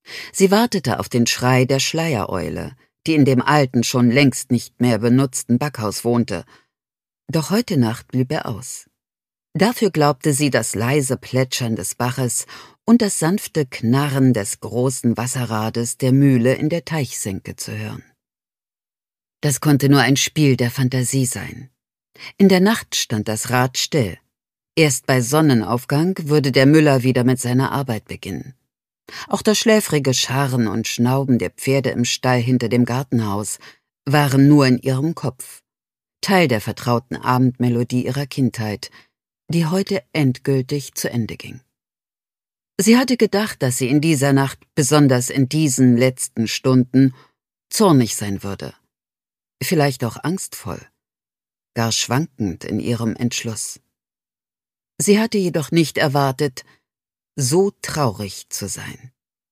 Sie wartete auf den Schrei der Schleiereule, die in dem alten, schon längst nicht mehr benutzten Backhaus wohnte. Doch heute Nacht blieb er aus. Dafür glaubte sie das leise Plätschern des Baches und das sanfte Knarren des großen Wasserrades der Mühle in der Teichsenke zu hören. Das konnte nur ein Spiel der Fantasie sein. In der Nacht stand das Rad still. Erst bei Sonnenaufgang würde der Müller wieder mit seiner Arbeit beginnen. Auch das schläfrige Scharren und Schnauben der Pferde im Stall hinter dem Gartenhaus waren nur in ihrem Kopf, Teil der vertrauten Abendmelodie ihrer Kindheit, die heute endgültig zu Ende ging. Sie hatte gedacht, dass sie in dieser Nacht, besonders in diesen letzten Stunden, zornig sein würde. Vielleicht auch angstvoll, gar schwankend in ihrem Entschluss. Sie hatte jedoch nicht erwartet, so traurig zu sein.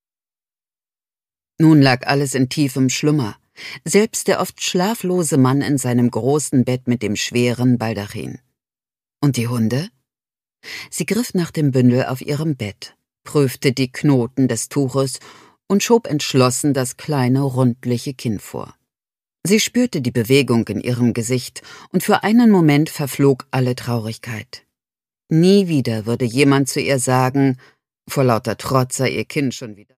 Nun lag alles in tiefem Schlummer, selbst der oft schlaflose Mann in seinem großen Bett mit dem schweren Baldachin. Und die Hunde? Sie griff nach dem Bündel auf ihrem Bett, prüfte die Knoten des Tuches und schob entschlossen das kleine, rundliche Kinn vor. Sie spürte die Bewegung in ihrem Gesicht, und für einen Moment verflog alle Traurigkeit. Nie wieder würde jemand zu ihr sagen, vor lauter Trotz sei ihr Kind schon wieder